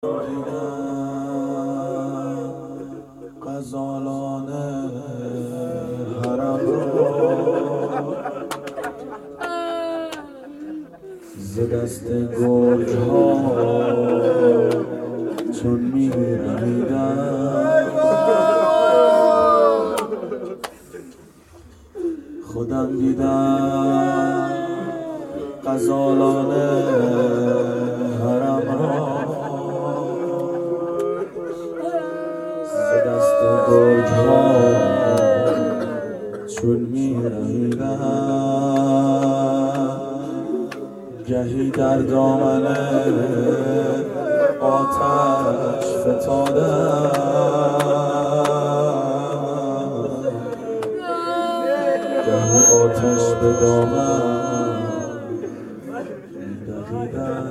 غزالان حرم را ز دست گرگ ها چون می رمیدن خودم دیدم غزالان حرم را دست گرگ ها چون می رمیدن گهی در دامن آتش فتادن گهی آتش به دامن دویدن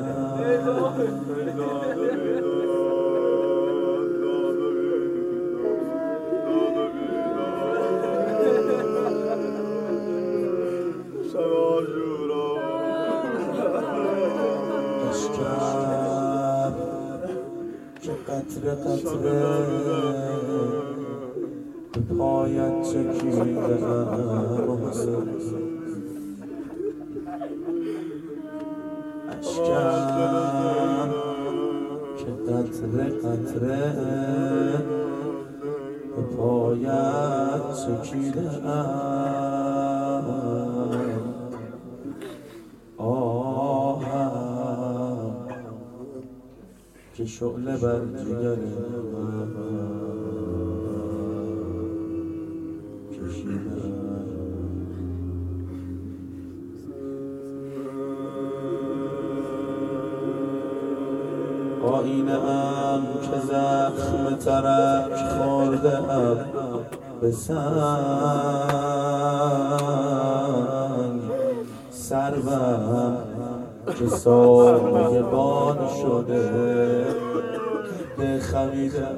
اشکم که قطره قطره به پایت چکیدم اشکم که قطره قطره به پایت چکیدم آهم که شعله بر جگر کشیدم آینه ام که زخم ترک خورده ام به سنگ سروم که سایبان شده بخمیدم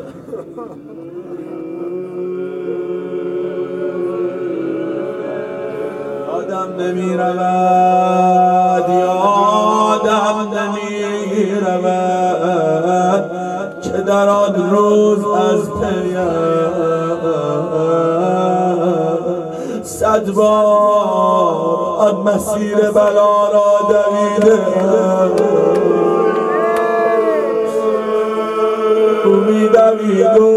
یادم نمی رود یادم نمی رود که در آن روز از پیم 100 بار آن مسیر بلا را دویدم او می دوید و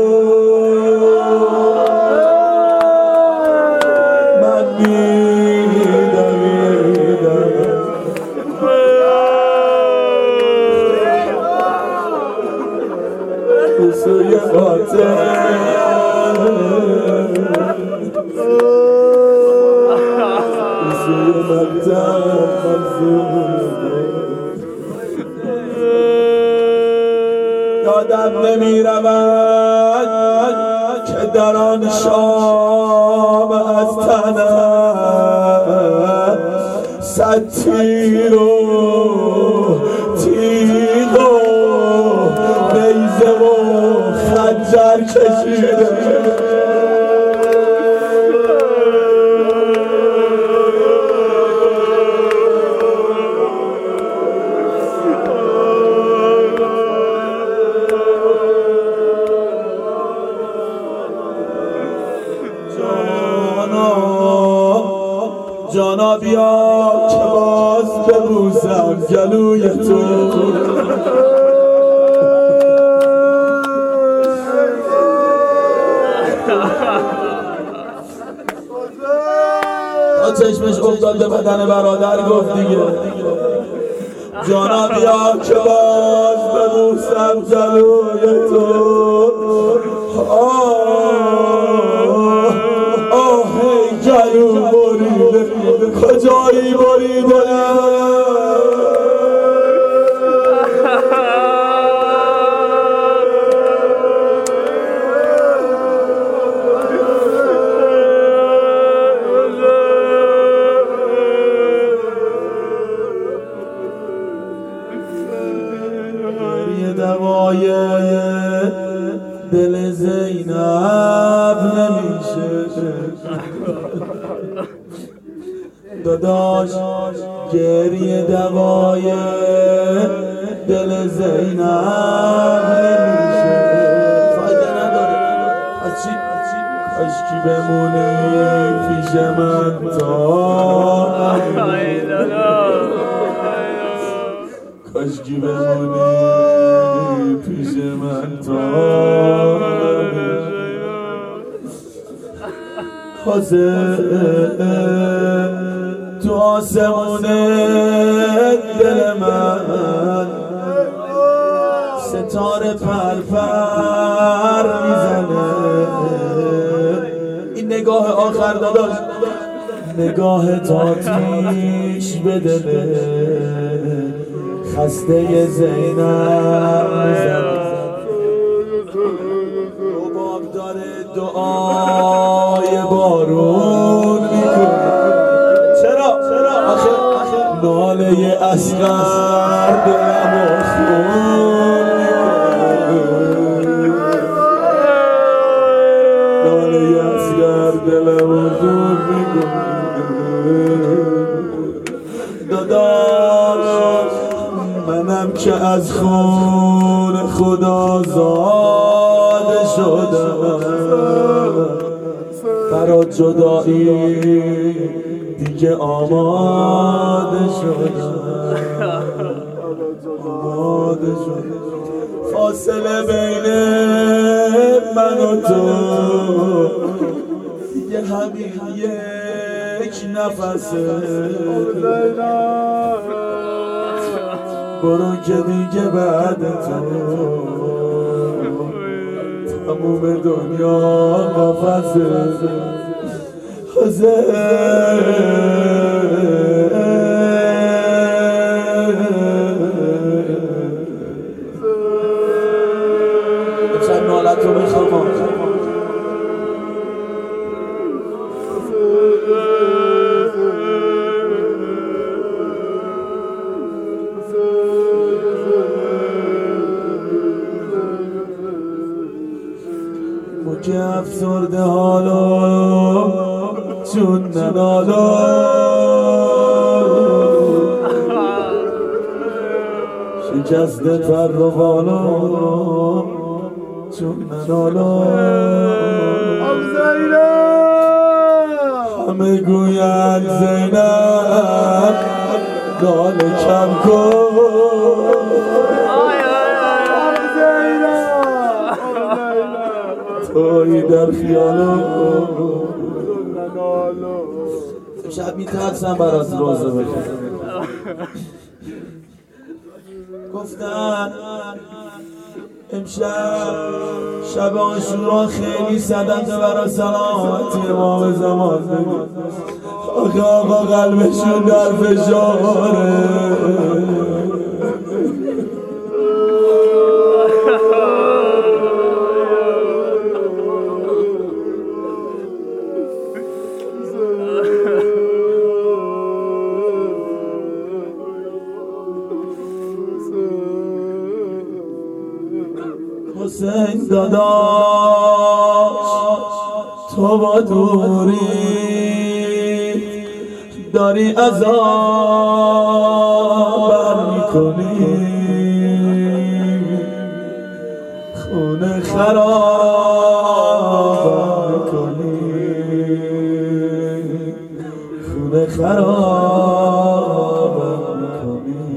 من می دویدم به سوی خاطر یادم نمی رود که در آن شام از تنم 100 تیر و تیغ و نیزه و خنجر کشیدم جانا بیا که باز ببوسم گلوی تو تا چشمش افتاد به بدن برادر گفت دیگه جانا بیا که باز ببوسم گلوی تو آه گلو بریده کجایی بریده یه دوای دل زینب نمیشه داداش گریه دوای دل زینب نمیشه، فایده نداره. از چی؟ کاشکی بمونی پیش من تا کاشکی بمونی پیش من تا تو آسمون دل من ستاره پرپر میزنه. این نگاه آخر داداش، نگاه تاتیش به دل خسته زینب میزنه. باب داره دعای بارون میکنه. چرا؟ آخه ناله اصغر دلمو خون میکنه. ناله اصغر دلمو خون میکنه. داداش منم که از خون خدا زاده شدم، برا جدایی دیگه آماده شدم. فاصله بین من و تو دیگه همین یک نفسه. برو که دیگه بعد تو تموم دنیا قفسه. چند نالت رو میخوام ما که افسرده حالا چون ننالا شکسته پر و بالا چون ننالا. همه گوید زینب ناله کم کن، توی در خیالم شب میترسم برات روزه بکنم. گفتن امشب شب عاشورا خیلی صدقه برا سلامتی امام زمان بگید. آقا قلبشون در فشاره. حسین داداش تو با دوری داری عذاب بر میکنی، خونه خراب میکنی، خونه خراب میکنی.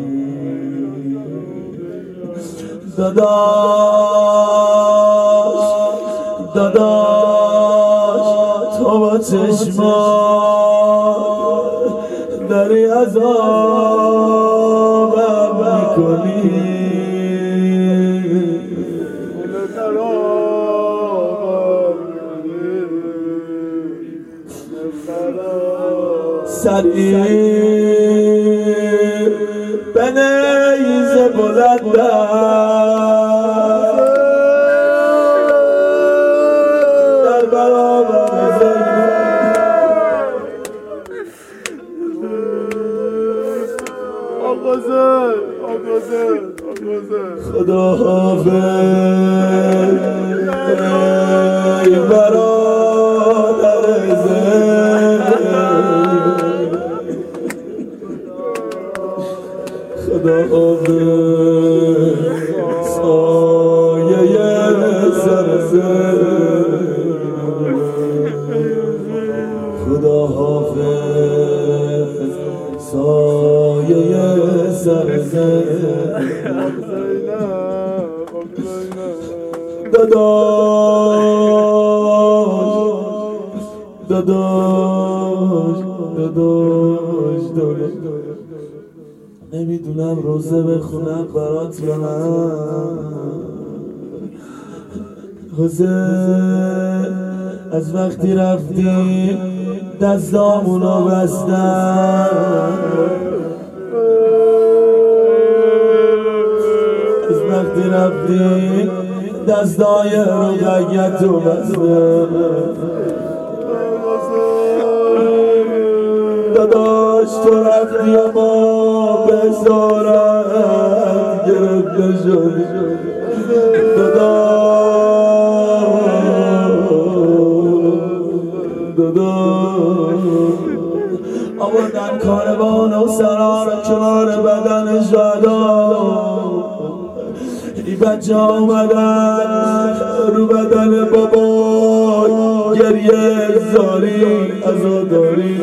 داداش تو با چشمات داری عذابم میکنی، سریع به نیزه بلندم در برابر خدا حافظ ای برادر خدا حافظ. خدا حافظ سایه سر داداش نمیدونم روزه بخونم برات یا نه از وقتی رفتی دستامونو بستم از وقتی رفتی دستای رقیتو بستم داداش تو رفتی اما بزارت گرفت نشد آوردن کاروان و سرار کنار بدن شهدا این بچه آمدن رو بدن بابا گریه زاری عزاداری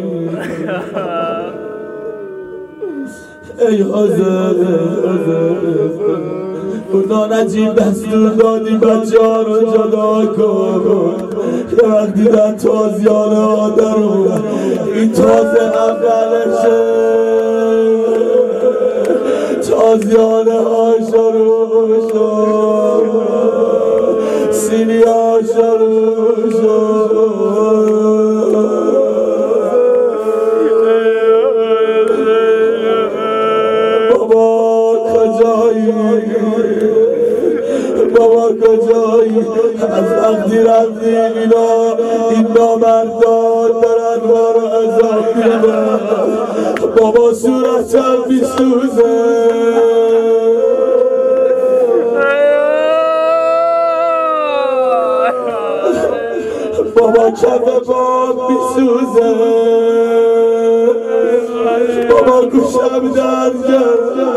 ای حضرت خدا نجیب دستور دادی بچه ها رو جدا کن که وقتی در تازیانه ها درو این تازه اولشه تازیانه ها شروع شد سینی ها شروع شد بابا کجایی از وقتی رفتی این نامردان دارن ما رو عذاب میدن بابا صورتم میسوزه بابا کف باب میسوزه بابا گوشم درد کرده